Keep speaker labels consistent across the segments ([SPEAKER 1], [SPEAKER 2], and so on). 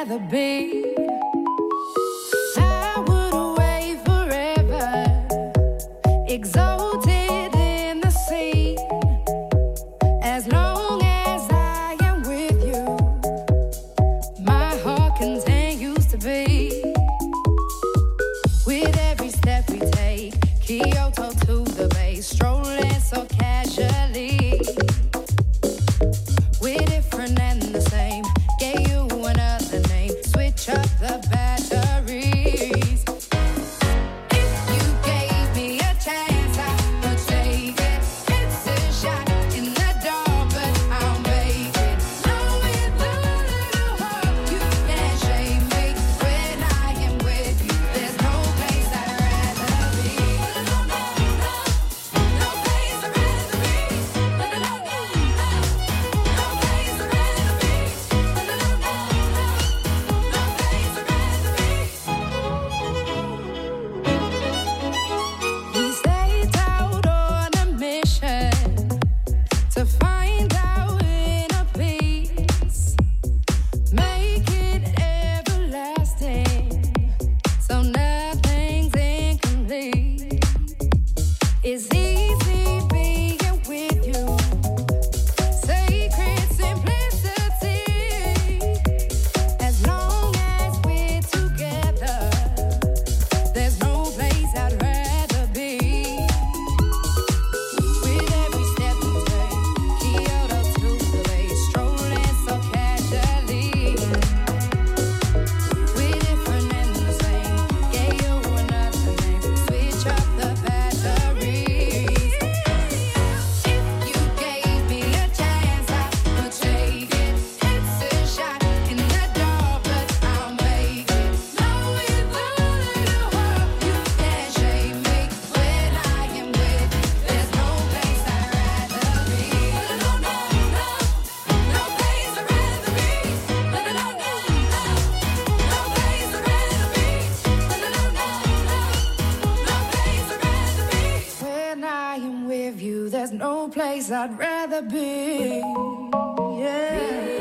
[SPEAKER 1] rather be. I would away forever, exalted in the sea, as long as I am with you. My heart continues to beat. With every step we take, Kyoto to the bay, strolling so casually. We're different and the same. Gave you another name. Switch up the batteries. If you gave me a chance, I would take it. It's a shot in the dark, but I'll make it. Knowing the little heart, you can't shame me. When I am with you, there's no place I'd rather be. No, no, no, no place I'd rather be. No, no, no, no, no place I'd rather be. No, no, no, no, no place I'd rather be. We stayed out on a mission to find our inner peace, make it everlasting, so nothing's incomplete. It's easy being with you, sacred simplicity. As long as we're together, there's no place I'd rather be. With every step we take, Kyoto to the bay, strolling so casually. We're different and the same. Gave you another name. Switch up the batteries. If you gave me a chance, I would take it. It's a shot in the dark, but I'll make it. Knowing the little heart, you can't shame me. When I am with you, there's no place I'd rather be. No, no, no, no place I'd rather be. No, no, no, no, no place I'd rather be. No, no, no, no, no place I'd rather be. When I am with you, there's no place I'd rather be. Yeah.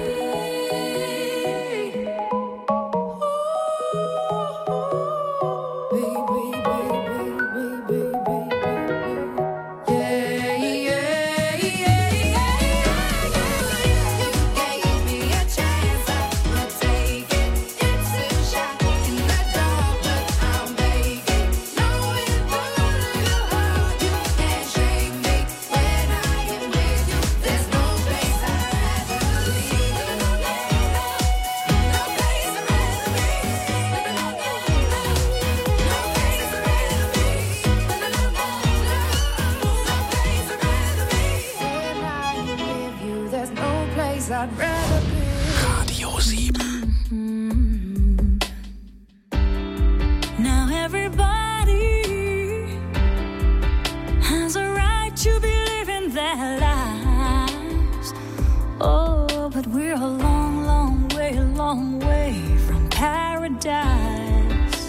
[SPEAKER 1] I'd rather be.
[SPEAKER 2] Radio 7.
[SPEAKER 3] Now everybody has a right to be living their lives. Oh, but we're a long, long way from paradise.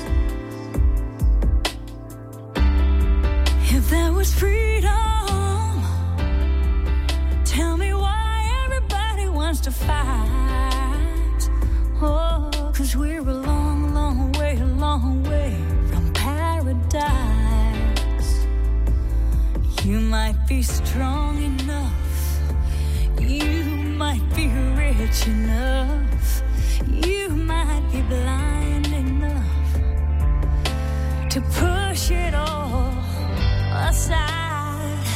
[SPEAKER 3] If there was freedom, tell me why everybody wants to fight. Oh, 'cause we're a long, long way from paradise. You might be strong enough, you might be rich enough, you might be blind enough to push it all aside.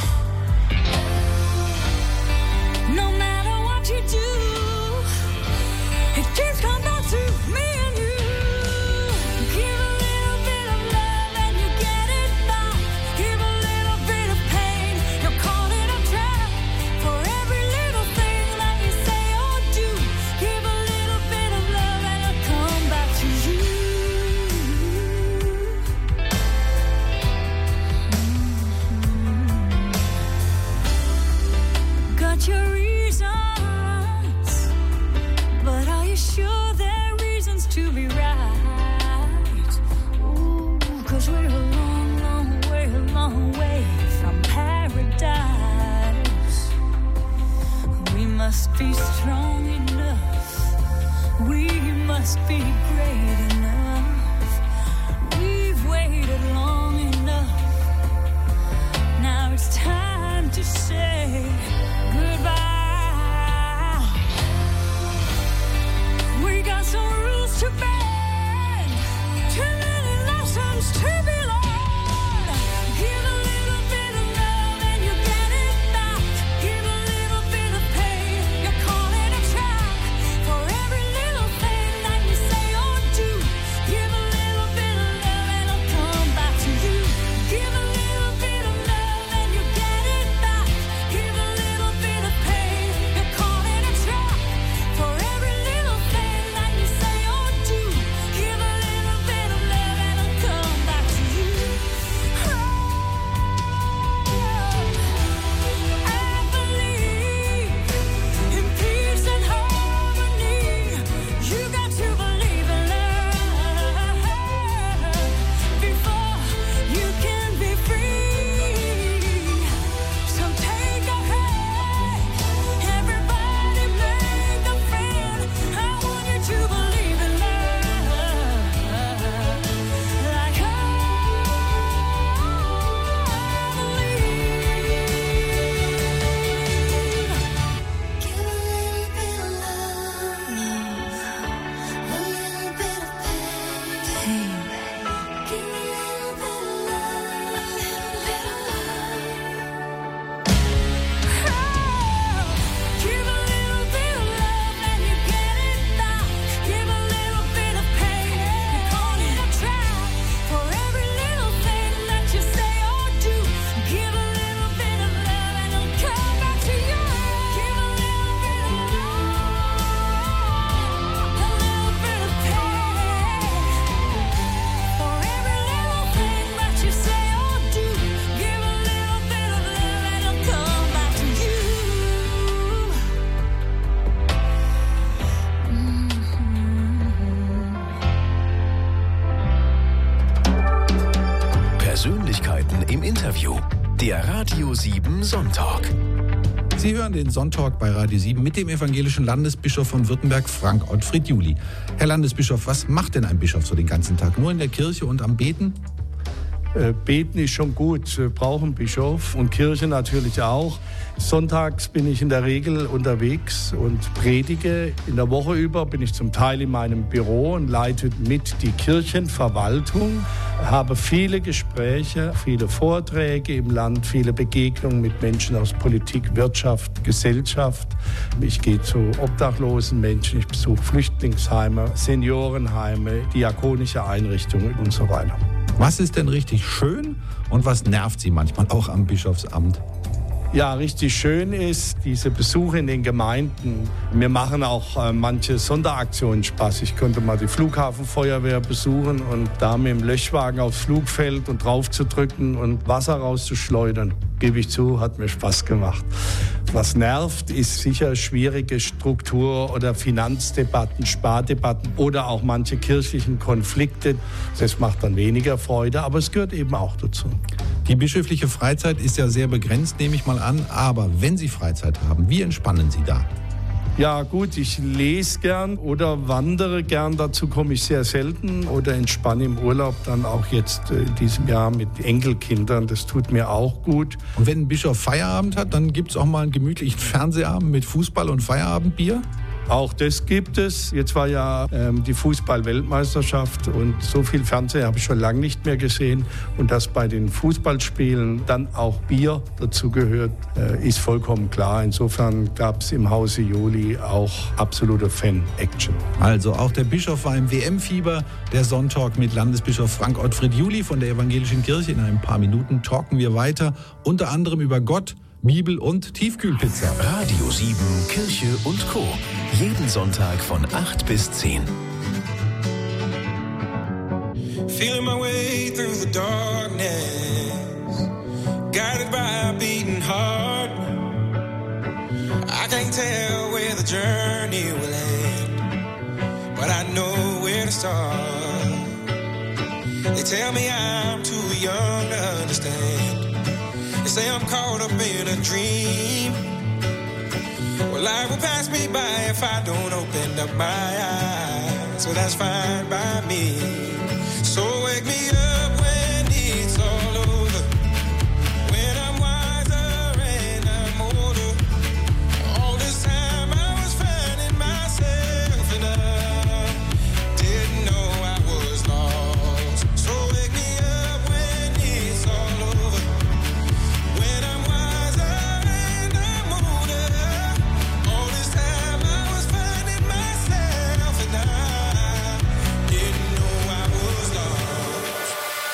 [SPEAKER 3] No matter what you do, it keeps coming back to me and you. Give a little bit of love and you get it back. Give a little bit of pain, you're caught in a trap. For every little thing that you say or do, give a little bit of love and it'll come back to you. Got your reasons, but are you sure they're reasons to be right? Ooh, 'cause we're a long way from paradise. We must be strong enough, we must must be great enough. We've waited long enough. Now it's time to say goodbye. We got some rules to bend, too many lessons to be learned. Give a little bit of love and you get it back. Give a little bit of pain, you call it a trap. For every little thing that you say or do, give a little bit of love and it'll come back to you. Give a little bit of love and you get it back. Give a little bit of pain, you call it a trap. For every little thing that you say or do, give a little bit of love and it'll come back to you. I believe in peace and harmony. You got to believe in love before you can be free. So take a hand, everybody make a friend. I want you to believe in love like I believe. Give a little bit of love, a little bit of pain. Give a little bit of love, a little bit of love. Give a little bit of love and you get it back. Give a little bit of pain, you call it a trap. For every little thing that you say or do, give a little bit of love and it'll come back to you. Give a little bit of love, a little bit of pain. For every little thing that you say or do, give a little bit of love and it'll come back to you.
[SPEAKER 2] Persönlichkeiten im Interview. Der Radio 7 Sonntag.
[SPEAKER 4] Sie hören den Sonntag bei Radio 7 mit dem evangelischen Landesbischof von Württemberg, Frank Ottfried Juli. Herr Landesbischof, was macht denn ein Bischof so den ganzen Tag? Nur in der Kirche und am Beten?
[SPEAKER 5] Beten ist schon gut, wir brauchen Bischof und Kirche natürlich auch. Sonntags bin ich in der Regel unterwegs und predige. In der Woche über bin ich zum Teil in meinem Büro und leite mit die Kirchenverwaltung. Habe viele Gespräche, viele Vorträge im Land, viele Begegnungen mit Menschen aus Politik, Wirtschaft, Gesellschaft. Ich gehe zu obdachlosen Menschen, ich besuche Flüchtlingsheime, Seniorenheime, diakonische Einrichtungen und so weiter.
[SPEAKER 4] Was ist denn richtig schön und was nervt Sie manchmal auch am Bischofsamt?
[SPEAKER 5] Ja, richtig schön ist diese Besuche in den Gemeinden. Wir machen auch manche Sonderaktionen Spaß. Ich konnte mal die Flughafenfeuerwehr besuchen und da mit dem Löschwagen aufs Flugfeld und drauf zu drücken und Wasser rauszuschleudern, gebe ich zu, hat mir Spaß gemacht. Was nervt, ist sicher schwierige Struktur- oder Finanzdebatten, Spardebatten oder auch manche kirchlichen Konflikte. Das macht dann weniger Freude, aber es gehört eben auch dazu.
[SPEAKER 4] Die bischöfliche Freizeit ist ja sehr begrenzt, nehme ich mal an. Aber wenn Sie Freizeit haben, wie entspannen Sie da?
[SPEAKER 5] Ja gut, ich lese gern oder wandere gern, dazu komme ich sehr selten oder entspanne im Urlaub dann auch jetzt in diesem Jahr mit Enkelkindern, das tut mir auch gut.
[SPEAKER 4] Und wenn ein Bischof Feierabend hat, dann gibt es auch mal einen gemütlichen Fernsehabend mit Fußball und Feierabendbier?
[SPEAKER 5] Auch das gibt es. Jetzt war ja die Fußball-Weltmeisterschaft und so viel Fernseher habe ich schon lange nicht mehr gesehen. Und dass bei den Fußballspielen dann auch Bier dazu gehört, ist vollkommen klar. Insofern gab es im Hause Juli auch absolute Fan-Action.
[SPEAKER 4] Also auch der Bischof war im WM-Fieber. Der Sonntag mit Landesbischof Frank Ottfried Juli von der Evangelischen Kirche. In ein paar Minuten talken wir weiter, unter anderem über Gott, Bibel und Tiefkühlpizza.
[SPEAKER 2] Radio 7, Kirche und Co. Jeden Sonntag von 8 bis 10.
[SPEAKER 6] Feeling my way through the darkness, guided by a beating heart. I can't tell where the journey will end, but I know where to start. They tell me I'm too young to understand. They say I'm caught up in a dream. Well, life will pass me by if I don't open up my eyes. so that's fine by me. So wake me up when it's all over, when I'm wiser and I'm older. All this time I was finding myself and I didn't know I was lost. So wake me up when it's all over, when I'm wiser and I'm older. All this time I was finding myself and I didn't know I was lost.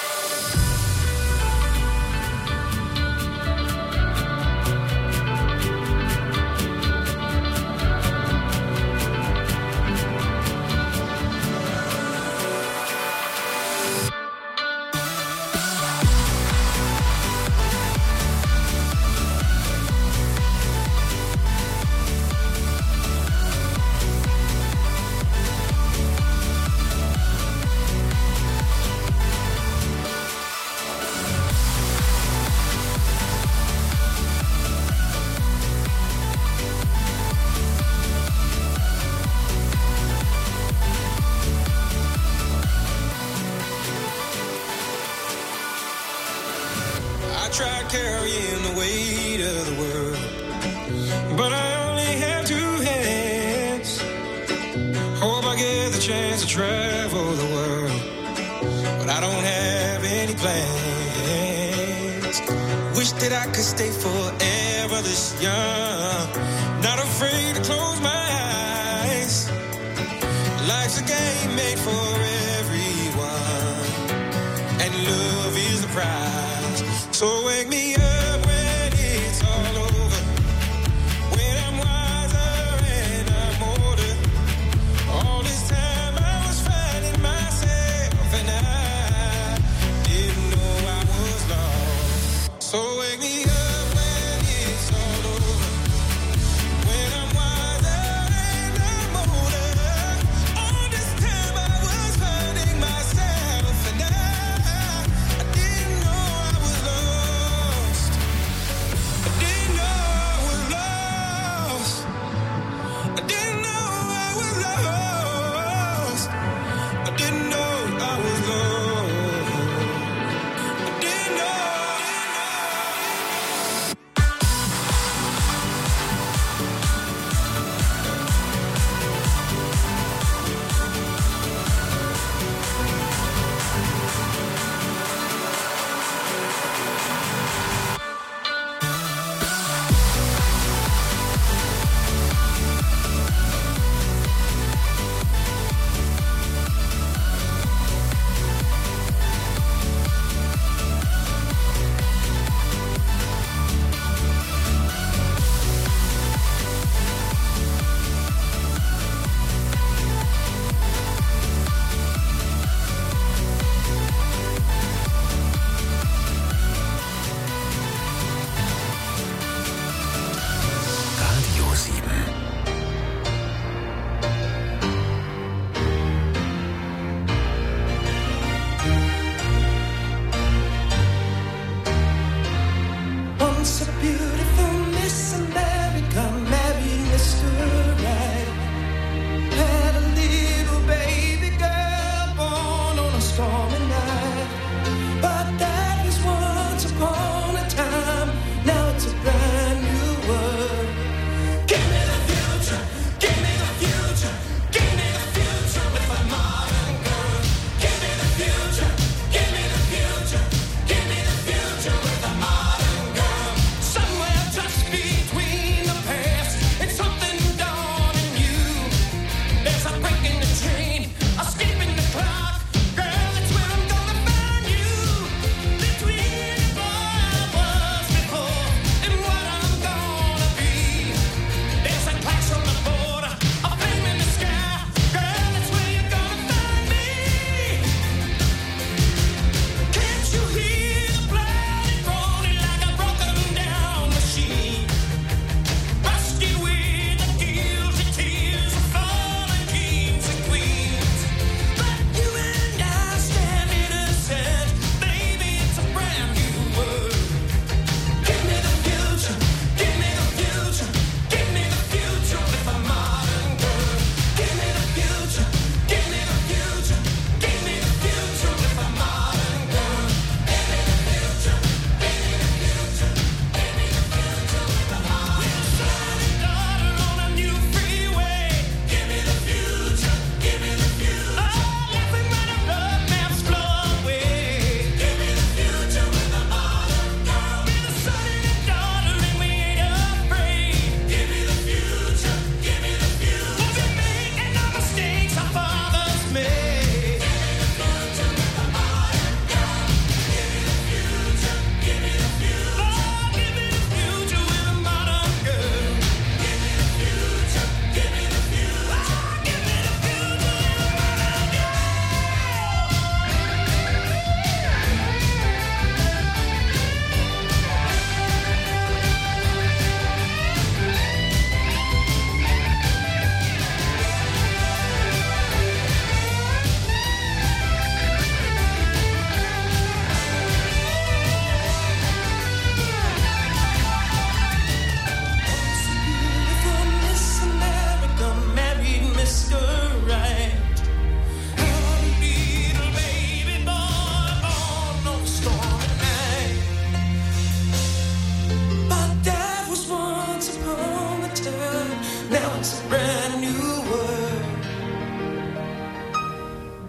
[SPEAKER 6] I tried carrying the weight of the world, but I only have two hands. Hope I get the chance to travel the world, but I don't have any plans. Wish that I could stay forever this young, not afraid to close my eyes. Life's a game made for everyone, and love is the prize. So wake me up when it's all over, when I'm wiser and I'm older. All this time I was finding myself and I didn't know I was lost. So wake me up when it's all over, when I'm wiser and I'm older. All this time I was finding myself and I didn't know I was lost.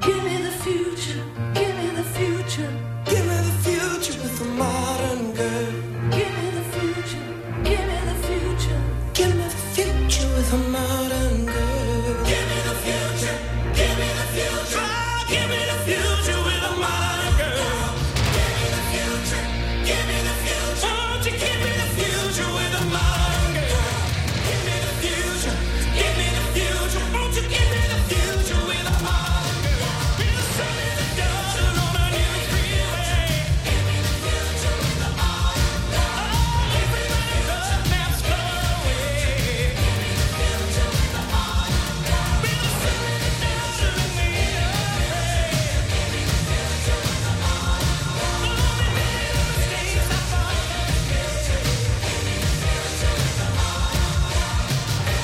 [SPEAKER 3] Give me the future, give me the future.
[SPEAKER 6] Give me the future with a modern girl.
[SPEAKER 3] Give me the future, give me the future.
[SPEAKER 6] Give me the future with a modern girl. Give me the future, give me the future. Oh, give me the future with a modern girl. Give me the future, give me the future. Won't you give me the future with a modern girl? Give me the future, give me the future. Won't you give me the future with a modern girl? Be the sun in the garden on a new freeway. Give me the future with a modern girl. Oh, everybody love maps far away. Give me the future with a modern girl. Be the sun in the garden in the rain. Give me the future with a modern girl. Oh, we made the mistakes I thought. Give me the future with a modern girl.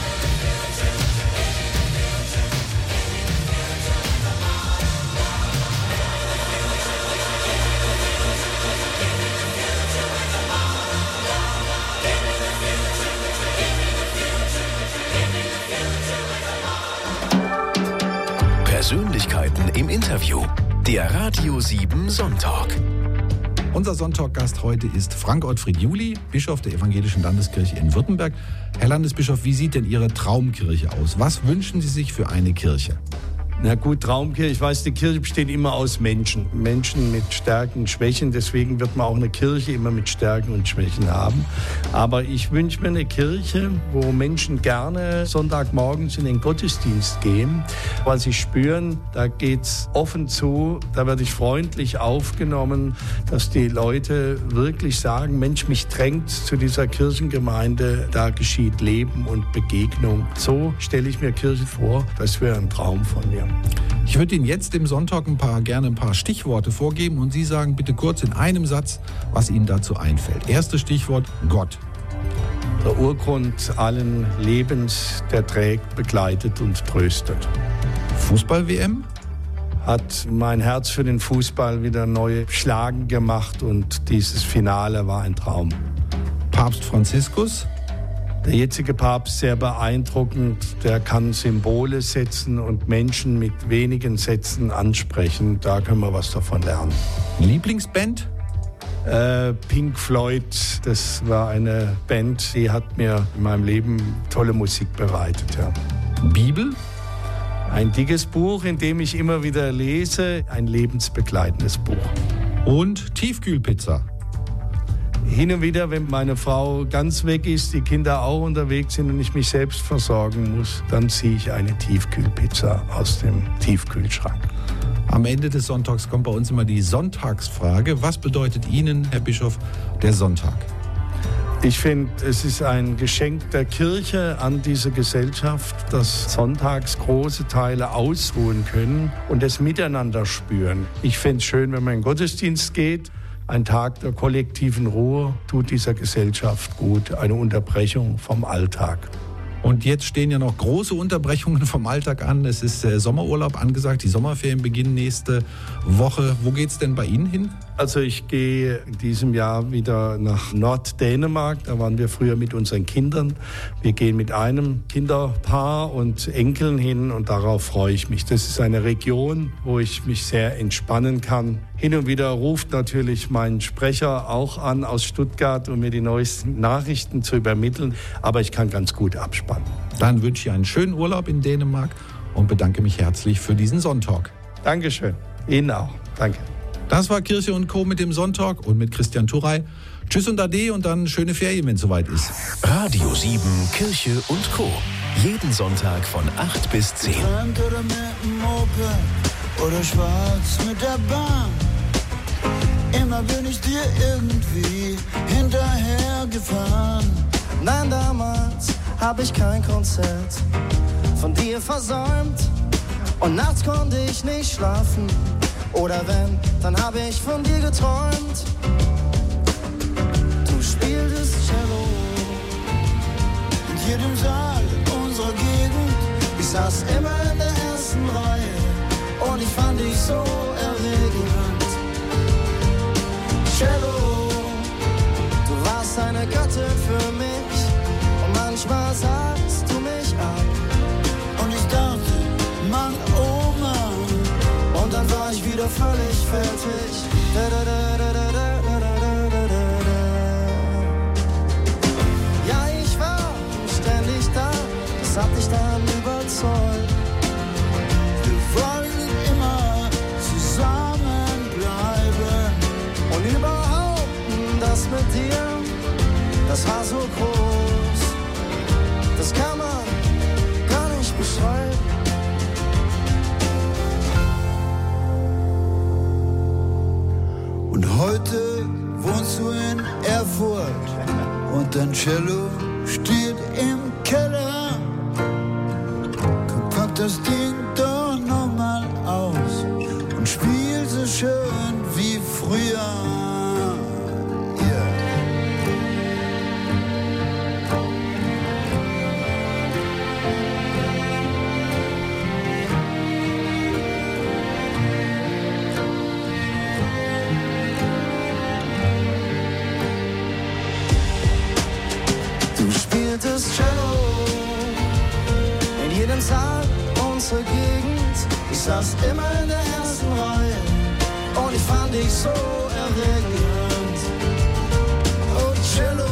[SPEAKER 2] Persönlichkeiten im Interview. Der Radio 7 Sonntag.
[SPEAKER 4] Unser Sonntaggast heute ist Frank Ottfried Juli, Bischof der Evangelischen Landeskirche in Württemberg. Herr Landesbischof, wie sieht denn Ihre Traumkirche aus? Was wünschen Sie sich für eine Kirche?
[SPEAKER 5] Na gut, Traumkirche, ich weiß, die Kirche besteht immer aus Menschen. Menschen mit Stärken und Schwächen, deswegen wird man auch eine Kirche immer mit Stärken und Schwächen haben. Aber ich wünsche mir eine Kirche, wo Menschen gerne Sonntagmorgens in den Gottesdienst gehen, weil sie spüren, da geht's offen zu, da werde ich freundlich aufgenommen, dass die Leute wirklich sagen, Mensch, mich drängt zu dieser Kirchengemeinde, da geschieht Leben und Begegnung. So stelle ich mir Kirche vor, das wäre ein Traum von mir.
[SPEAKER 4] Ich würde Ihnen jetzt im Sonntag gerne ein paar Stichworte vorgeben und Sie sagen bitte kurz in einem Satz, was Ihnen dazu einfällt. Erstes Stichwort, Gott.
[SPEAKER 5] Der Urgrund allen Lebens, der trägt, begleitet und tröstet.
[SPEAKER 4] Fußball-WM?
[SPEAKER 5] Hat mein Herz für den Fußball wieder neu schlagen gemacht und dieses Finale war ein Traum.
[SPEAKER 4] Papst Franziskus?
[SPEAKER 5] Der jetzige Papst sehr beeindruckend, der kann Symbole setzen und Menschen mit wenigen Sätzen ansprechen. Da können wir was davon lernen.
[SPEAKER 4] Lieblingsband?
[SPEAKER 5] Pink Floyd, das war eine Band, die hat mir in meinem Leben tolle Musik bereitet. Ja.
[SPEAKER 4] Bibel?
[SPEAKER 5] Ein dickes Buch, in dem ich immer wieder lese, ein lebensbegleitendes Buch.
[SPEAKER 4] Und Tiefkühlpizza?
[SPEAKER 5] Hin und wieder, wenn meine Frau ganz weg ist, die Kinder auch unterwegs sind und ich mich selbst versorgen muss, dann ziehe ich eine Tiefkühlpizza aus dem Tiefkühlschrank.
[SPEAKER 4] Am Ende des Sonntags kommt bei uns immer die Sonntagsfrage. Was bedeutet Ihnen, Herr Bischof, der Sonntag?
[SPEAKER 5] Ich finde, es ist ein Geschenk der Kirche an diese Gesellschaft, dass sonntags große Teile ausruhen können und das Miteinander spüren. Ich fände es schön, wenn man in den Gottesdienst geht. Ein Tag der kollektiven Ruhe tut dieser Gesellschaft gut, eine Unterbrechung vom Alltag.
[SPEAKER 4] Und jetzt stehen ja noch große Unterbrechungen vom Alltag an. Es ist Sommerurlaub angesagt, die Sommerferien beginnen nächste Woche. Wo geht's denn bei Ihnen hin?
[SPEAKER 5] Also ich gehe in diesem Jahr wieder nach Norddänemark. Da waren wir früher mit unseren Kindern. Wir gehen mit einem Kinderpaar und Enkeln hin und darauf freue ich mich. Das ist eine Region, wo ich mich sehr entspannen kann. Hin und wieder ruft natürlich mein Sprecher auch an aus Stuttgart, um mir die neuesten Nachrichten zu übermitteln. Aber ich kann ganz gut abspannen.
[SPEAKER 4] Dann wünsche ich einen schönen Urlaub in Dänemark und bedanke mich herzlich für diesen Sonntag.
[SPEAKER 5] Dankeschön. Ihnen auch. Danke.
[SPEAKER 4] Das war Kirche und Co. mit dem Sonntag und mit Christian Turey. Tschüss und Ade und dann schöne Ferien, wenn es soweit ist.
[SPEAKER 2] Radio 7, Kirche und Co. Jeden Sonntag von 8 bis 10.
[SPEAKER 7] Strand oder mit dem Moped oder schwarz mit der Bahn. Immer bin ich dir irgendwie hinterhergefahren.
[SPEAKER 8] Nein, damals hab ich kein Konzert von dir versäumt. Und nachts konnte ich nicht schlafen. Oder wenn, dann hab ich von dir geträumt.
[SPEAKER 7] Du spieltest Cello in jedem Saal unserer Gegend.
[SPEAKER 8] Ich saß immer in der ersten Reihe und ich fand dich so erregend. Cello, du warst eine Göttin für mich und manchmal sagst du mich ab.
[SPEAKER 7] Und ich dachte, Mann, oh Mann,
[SPEAKER 8] wieder völlig fertig. Da, da, da, da, da, da, da, da, da, da. Ja, ich war ständig da, das hat dich dann überzeugt.
[SPEAKER 7] Wir wollen immer zusammenbleiben.
[SPEAKER 8] Und überhaupt, das mit dir, das war so groß. Das kann man gar nicht beschreiben.
[SPEAKER 7] Und heute wohnst du in Erfurt und dein Cello steht im Keller. Komm, pack das Ding doch nochmal aus und spiel so schön wie früher. Yeah.
[SPEAKER 8] Du spieltest Cello in jedem Saal unserer Gegend. Ich saß immer in der ersten Reihe und ich fand dich so erregend. Oh Cello,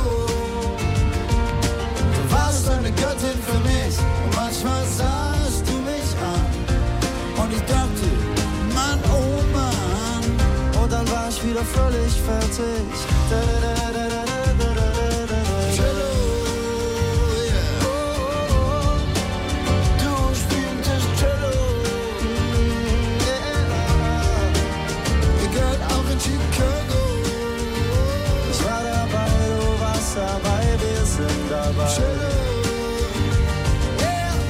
[SPEAKER 8] du warst eine Göttin für mich und manchmal sahst du mich an
[SPEAKER 7] Und ich dachte, Mann, oh Mann,
[SPEAKER 8] und dann war ich wieder völlig fertig. Da, da, da, da, da, da, da, da, da.
[SPEAKER 7] Cello, yeah. Du spieltest Cello, egal auch in Chicago.
[SPEAKER 8] Ich war dabei, du warst dabei, wir sind dabei.
[SPEAKER 7] Cello, yeah.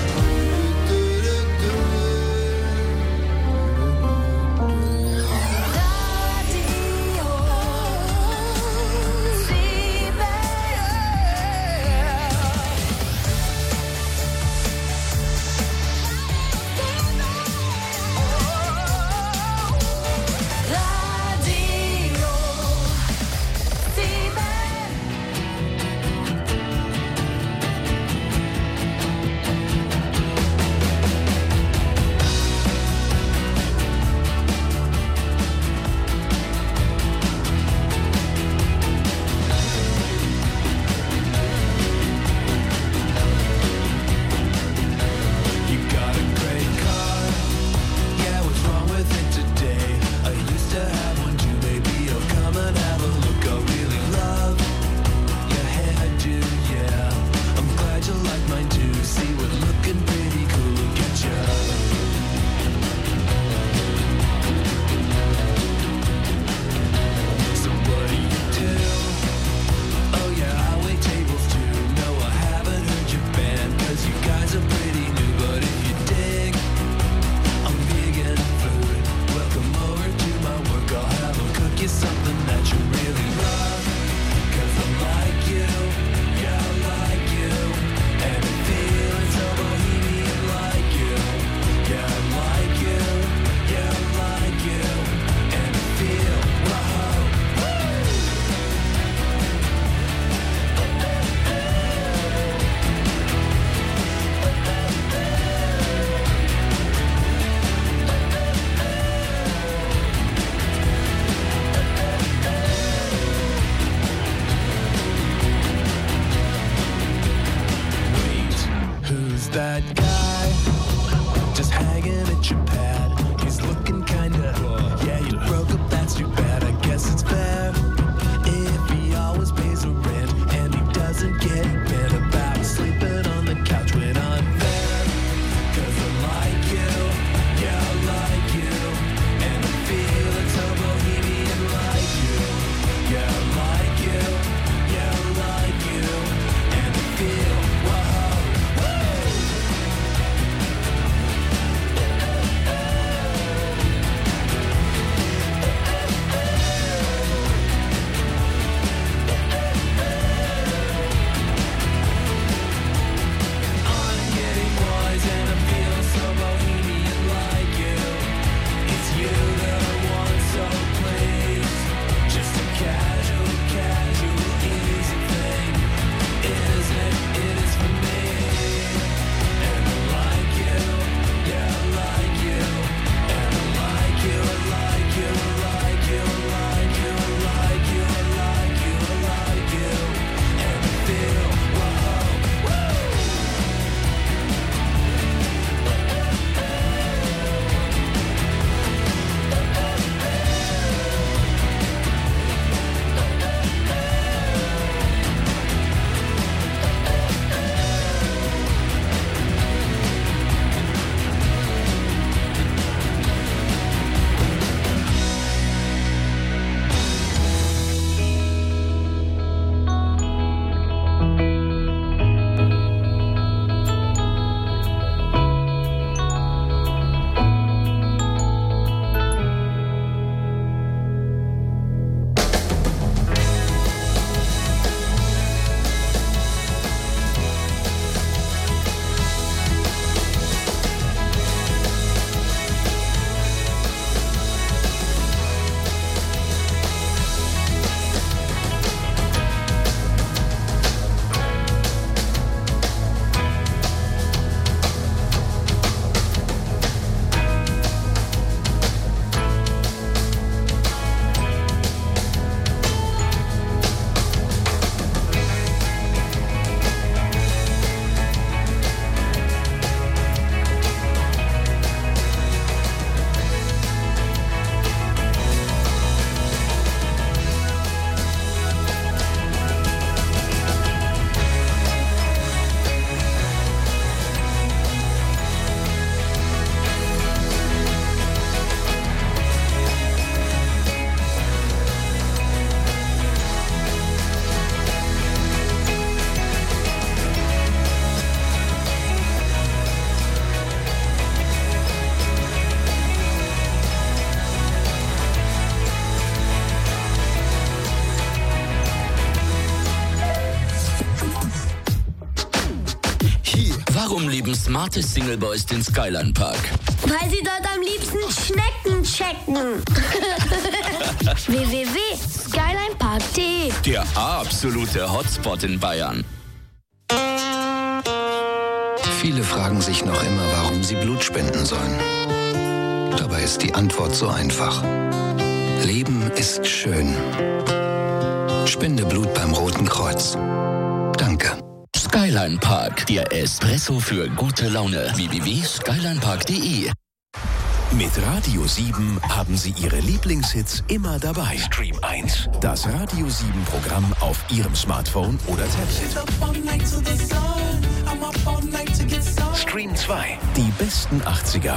[SPEAKER 6] You got a great car. Yeah, what's wrong with it today? I used to have one too, baby. Oh, come and have a look. I really love your hairdo, yeah. I'm glad you like mine too. See, we're looking pretty cool. Look at ya. So what do you do? Oh yeah, I wait tables too. No, I haven't heard your band, 'cause you guys are pretty new. But if you dig, I'm vegan food. Welcome over to my work. I'll have them cook you something that you really love. 'Cause I like you, yeah, I like you. And I'm feeling so bohemian like you. Yeah, I like you, yeah, I like you. And I feel, wow.
[SPEAKER 9] lieben smarte Singleboys den Skyline Park.
[SPEAKER 10] Weil sie dort am liebsten Schnecken checken. www.skylinepark.de.
[SPEAKER 9] Der absolute Hotspot in Bayern.
[SPEAKER 11] Viele fragen sich noch immer, warum sie Blut spenden sollen. Dabei ist die Antwort so einfach. Leben ist schön. Spende Blut beim Roten Kreuz. Danke.
[SPEAKER 9] Skyline Park, der Espresso für gute Laune. www.skylinepark.de.
[SPEAKER 2] Mit Radio 7 haben Sie Ihre Lieblingshits immer dabei. Stream 1, das Radio 7 Programm auf Ihrem Smartphone oder Tablet. Stream 2, die besten 80er.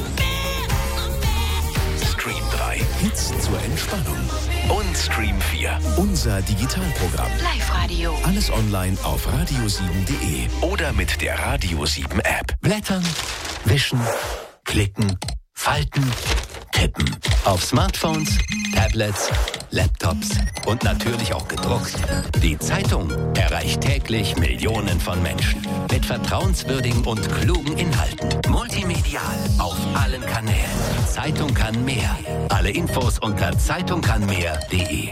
[SPEAKER 2] Stream 3, Hits zur Entspannung. Und Stream 4, unser Digitalprogramm.
[SPEAKER 12] Live-Radio.
[SPEAKER 2] Alles online auf radio7.de oder mit der Radio 7 App. Blättern, wischen, klicken, falten, tippen. Auf Smartphones, Tablets, Laptops und natürlich auch gedruckt. Die Zeitung erreicht täglich Millionen von Menschen. Mit vertrauenswürdigen und klugen Inhalten. Multimedial auf allen Kanälen. Zeitung kann mehr. Alle Infos unter zeitungkannmehr.de.